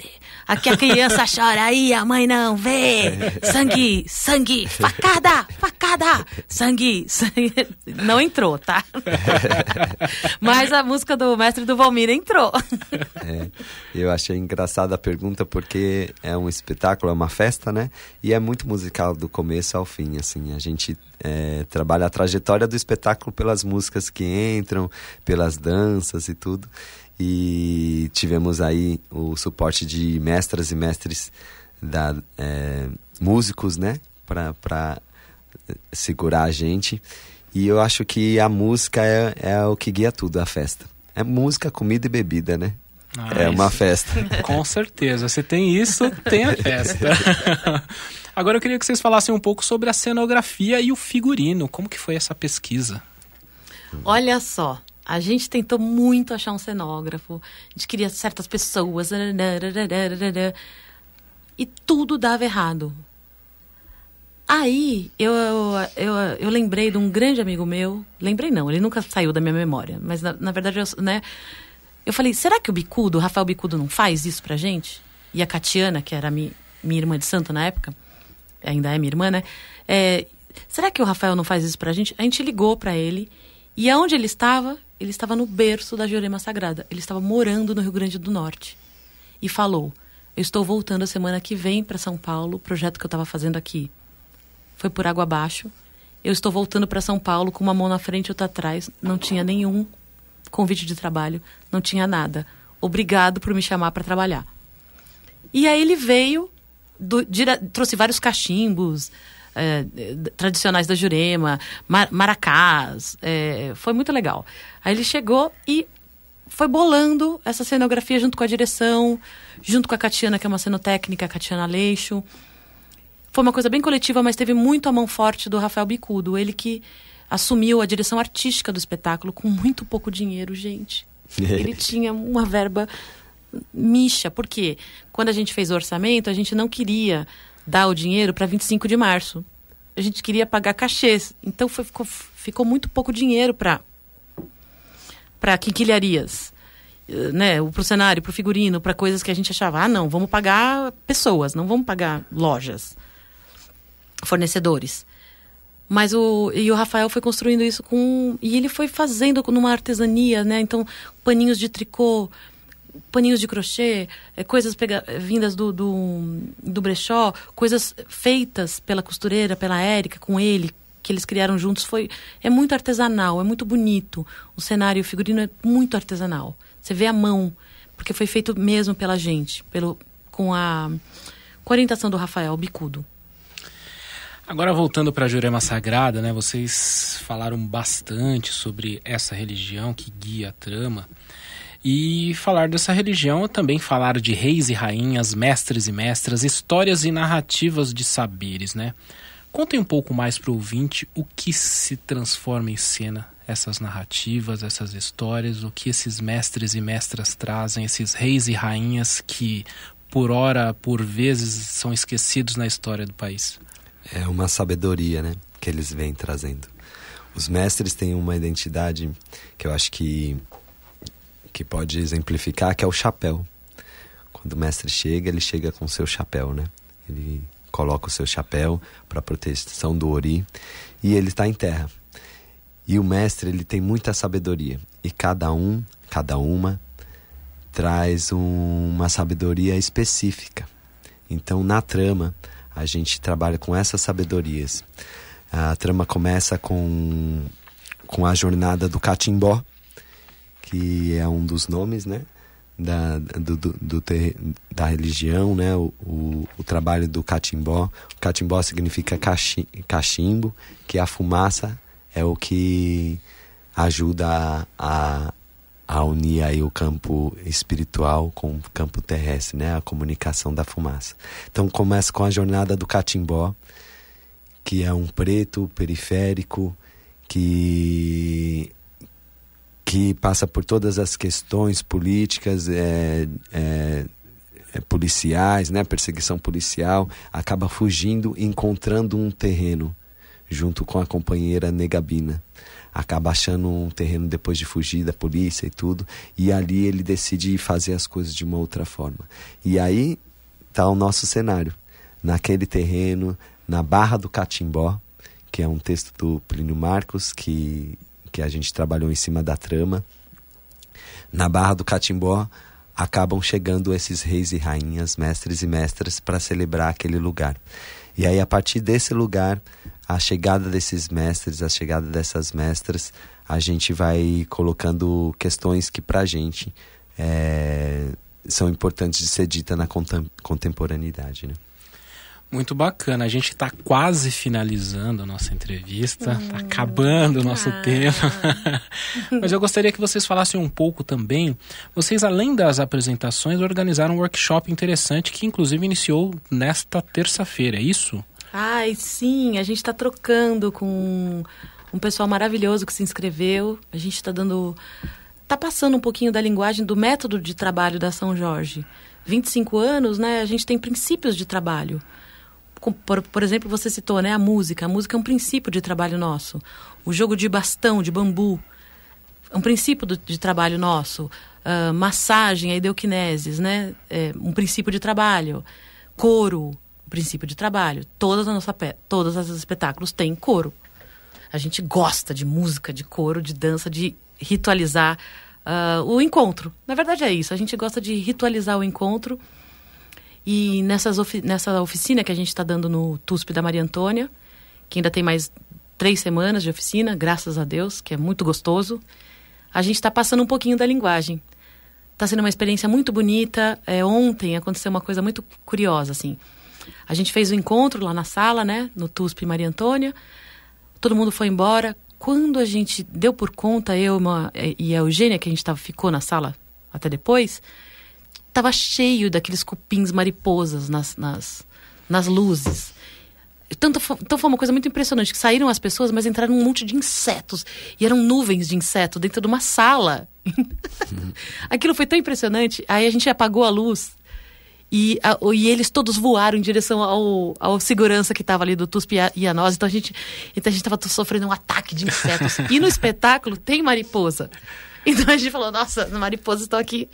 Aqui a criança chora, aí a mãe não vê. Sangue, sangue, facada, facada, sangue, sangue. Não entrou, tá? Mas a música do Mestre do Valmir entrou. É, eu achei engraçada a pergunta porque é um espetáculo, é uma festa, né? E é muito musical do começo ao fim, assim. A gente é, trabalha a trajetória do espetáculo pelas músicas que entram, pelas danças e tudo. E tivemos aí o suporte de mestras e mestres, da, é, músicos, né? Para segurar a gente. E eu acho que a música é, é o que guia tudo, a festa. É música, comida e bebida, né? Ah, é uma isso. festa. Com certeza. Você tem isso, tem a festa. Agora eu queria que vocês falassem um pouco sobre a cenografia e o figurino. Como que foi essa pesquisa? Olha só, a gente tentou muito achar um cenógrafo. A gente queria certas pessoas. E tudo dava errado. Aí, eu, eu, eu lembrei de um grande amigo meu. Lembrei não, ele nunca saiu da minha memória. Mas, na, na verdade, eu, né, eu falei, será que o Bicudo, o Rafael Bicudo, não faz isso pra gente? E a Catiana, que era mi, minha irmã de santo na época, ainda é minha irmã, né? É, será que o Rafael não faz isso pra gente? A gente ligou pra ele. E aonde ele estava? Ele estava no berço da Jurema Sagrada. Ele estava morando no Rio Grande do Norte. E falou, eu estou voltando a semana que vem pra São Paulo, o projeto que eu estava fazendo aqui foi por água abaixo. Eu estou voltando para São Paulo com uma mão na frente e outra atrás. Não tinha nenhum convite de trabalho, não tinha nada. Obrigado por me chamar para trabalhar. E aí ele veio, do, dire, trouxe vários cachimbos é, tradicionais da Jurema, mar, maracás, é, foi muito legal. Aí ele chegou e foi bolando essa cenografia junto com a direção, junto com a Catiana, que é uma cenotécnica, a Catiana Aleixo. Foi uma coisa bem coletiva, mas teve muito a mão forte do Rafael Bicudo. Ele que assumiu a direção artística do espetáculo com muito pouco dinheiro, gente. Ele tinha uma verba micha. Por quê? Quando a gente fez o orçamento, a gente não queria dar o dinheiro para vinte e cinco de março. A gente queria pagar cachês. Então foi, ficou, ficou muito pouco dinheiro para para quinquilharias. Né, para o cenário, para o figurino, para coisas que a gente achava, ah não, vamos pagar pessoas, não vamos pagar lojas, fornecedores. Mas o, e o Rafael foi construindo isso com... E ele foi fazendo numa artesania, né? Então, paninhos de tricô, paninhos de crochê, é, coisas pega, vindas do, do, do brechó, coisas feitas pela costureira, pela Érica, com ele, que eles criaram juntos. Foi, é muito artesanal, é muito bonito. O cenário, o figurino é muito artesanal. Você vê a mão, porque foi feito mesmo pela gente, pelo, com, a, com a orientação do Rafael Bicudo. Agora, voltando para a Jurema Sagrada, né, vocês falaram bastante sobre essa religião que guia a trama. E falar dessa religião é também falar de reis e rainhas, mestres e mestras, histórias e narrativas de saberes, né? Contem um pouco mais para o ouvinte o que se transforma em cena, essas narrativas, essas histórias, o que esses mestres e mestras trazem, esses reis e rainhas que, por hora, por vezes, são esquecidos na história do país. É uma sabedoria, né, que eles vêm trazendo. Os mestres têm uma identidade que eu acho que, que pode exemplificar, que é o chapéu. Quando o mestre chega, ele chega com o seu chapéu, né? Ele coloca o seu chapéu para proteção do Ori e ele está em terra. E o mestre, ele tem muita sabedoria. E cada um, cada uma, traz um, uma sabedoria específica. Então, na trama, a gente trabalha com essas sabedorias. A trama começa com, com a jornada do Catimbó, que é um dos nomes, né, da, do, do, do ter, da religião, né, o, o, o trabalho do Catimbó. O Catimbó significa cachi, cachimbo, que a fumaça é o que ajuda a, a unir aí o campo espiritual com o campo terrestre, né? A comunicação da fumaça. Então começa com a jornada do Catimbó, que é um preto periférico que, que passa por todas as questões políticas, é, é, é, policiais, né? Perseguição policial, acaba fugindo e encontrando um terreno junto com a companheira Negabina. Acaba achando um terreno depois de fugir da polícia e tudo, e ali ele decide fazer as coisas de uma outra forma. E aí está o nosso cenário. Naquele terreno, na Barra do Catimbó, que é um texto do Plínio Marcos, que, que a gente trabalhou em cima da trama. Na Barra do Catimbó, acabam chegando esses reis e rainhas, mestres e mestras, para celebrar aquele lugar. E aí, a partir desse lugar, a chegada desses mestres, a chegada dessas mestras, a gente vai colocando questões que, pra gente, é, são importantes de ser dita na contem- contemporaneidade, né? Muito bacana. A gente está quase finalizando a nossa entrevista, está hum, acabando o nosso ah. tempo. Mas eu gostaria que vocês falassem um pouco também. Vocês, além das apresentações, organizaram um workshop interessante que, inclusive, iniciou nesta terça-feira, é isso? Ai, sim. A gente está trocando com um pessoal maravilhoso que se inscreveu. A gente está dando... Está passando um pouquinho da linguagem, do método de trabalho da São Jorge. vinte e cinco anos, né? A gente tem princípios de trabalho. Por, por exemplo, você citou, né, a música. A música é um princípio de trabalho nosso. O jogo de bastão, de bambu, é um princípio do, de trabalho nosso. Uh, massagem, a ideoquinesis, né, é um princípio de trabalho. Coro, um princípio de trabalho. Todas as nossas pe- todos os espetáculos têm coro. A gente gosta de música, de coro, de dança, de ritualizar uh, o encontro. Na verdade é isso, a gente gosta de ritualizar o encontro. E nessas ofi- nessa oficina que a gente está dando no T U S P da Maria Antônia, que ainda tem mais três semanas de oficina, graças a Deus, que é muito gostoso, a gente está passando um pouquinho da linguagem. Está sendo uma experiência muito bonita. É, ontem aconteceu uma coisa muito curiosa, assim. A gente fez o encontro lá na sala, né, no T U S P Maria Antônia, todo mundo foi embora. Quando a gente deu por conta, eu uma, e a Eugênia, que a gente tava, ficou na sala até depois... Tava cheio daqueles cupins mariposas nas, nas, nas luzes. Tanto, então foi uma coisa muito impressionante, que saíram as pessoas, mas entraram um monte de insetos. E eram nuvens de insetos dentro de uma sala. Aquilo foi tão impressionante. Aí a gente apagou a luz e, a, e eles todos voaram em direção ao, ao segurança que estava ali do T U S P e a, e a nós. Então a gente então a gente estava sofrendo um ataque de insetos. E no espetáculo tem mariposa. Então a gente falou, nossa, as mariposas estão aqui...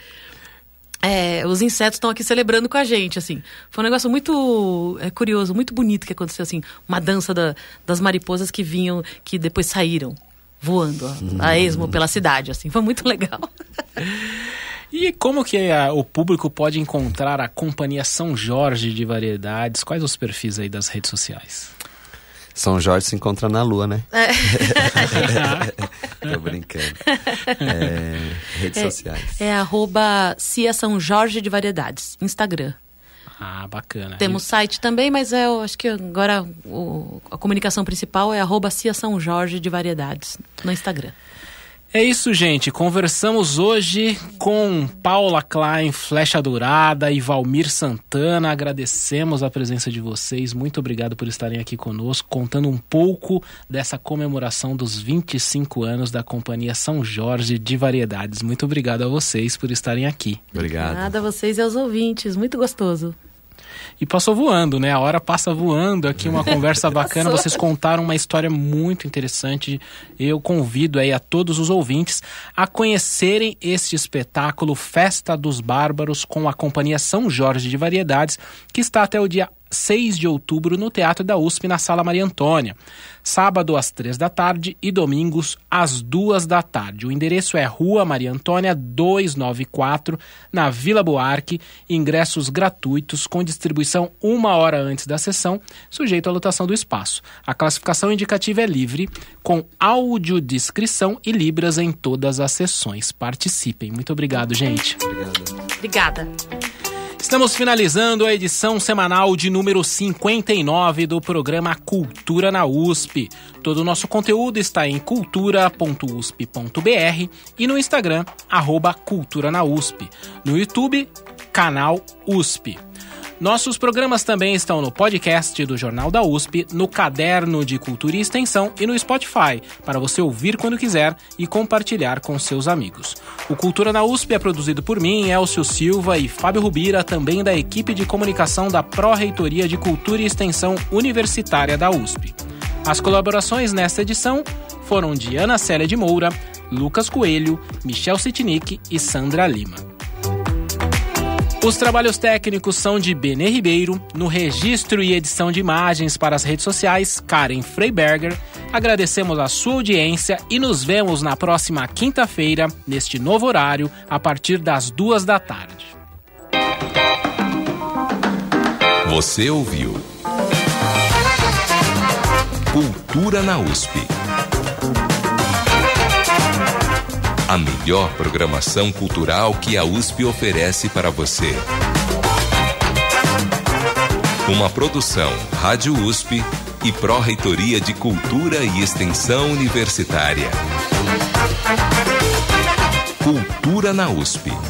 É, os insetos estão aqui celebrando com a gente, assim. Foi um negócio muito é, curioso, muito bonito que aconteceu, assim. Uma dança da, das mariposas que vinham, que depois saíram voando a, a esmo pela cidade, assim. Foi muito legal. E como que a, o público pode encontrar a Companhia São Jorge de Variedades? Quais os perfis aí das redes sociais? São Jorge se encontra na lua, né? É. Tô brincando. É, redes é, sociais. É arroba Cia São Jorge de Variedades, Instagram. Ah, bacana. Temos e... site também, mas é, eu acho que agora o, a comunicação principal é arroba Cia São Jorge de Variedades no Instagram. É isso, gente. Conversamos hoje com Paula Klein, Flecha Dourada e Valmir Santana. Agradecemos a presença de vocês. Muito obrigado por estarem aqui conosco, contando um pouco dessa comemoração dos vinte e cinco anos da Companhia São Jorge de Variedades. Muito obrigado a vocês por estarem aqui. Obrigado. Obrigada a vocês e aos ouvintes. Muito gostoso. E passou voando, né? A hora passa voando aqui, uma conversa bacana. Vocês contaram uma história muito interessante. Eu convido aí a todos os ouvintes a conhecerem este espetáculo Festa dos Bárbaros com a Companhia São Jorge de Variedades, que está até o dia seis de outubro no Teatro da U S P, na Sala Maria Antônia. Sábado às três da tarde e domingos às duas da tarde. O endereço é Rua Maria Antônia duzentos e noventa e quatro, na Vila Buarque. Ingressos gratuitos com distribuição uma hora antes da sessão, sujeito à lotação do espaço. A classificação indicativa é livre, com audiodescrição e libras em todas as sessões. Participem. Muito obrigado, gente. Obrigado. Obrigada. Estamos finalizando a edição semanal de número cinquenta e nove do programa Cultura na U S P. Todo o nosso conteúdo está em cultura ponto u s p ponto b r e no Instagram, arroba Cultura na U S P. No YouTube, canal U S P. Nossos programas também estão no podcast do Jornal da U S P, no Caderno de Cultura e Extensão e no Spotify, para você ouvir quando quiser e compartilhar com seus amigos. O Cultura na U S P é produzido por mim, Elcio Silva e Fábio Rubira, também da equipe de comunicação da Pró-Reitoria de Cultura e Extensão Universitária da U S P. As colaborações nesta edição foram de Ana Célia de Moura, Lucas Coelho, Michel Sitnik e Sandra Lima. Os trabalhos técnicos são de Benê Ribeiro, no registro e edição de imagens para as redes sociais, Karen Freiberger. Agradecemos a sua audiência e nos vemos na próxima quinta-feira, neste novo horário, a partir das duas da tarde. Você ouviu Cultura na U S P. A melhor programação cultural que a U S P oferece para você. Uma produção Rádio U S P e Pró-Reitoria de Cultura e Extensão Universitária. Cultura na U S P.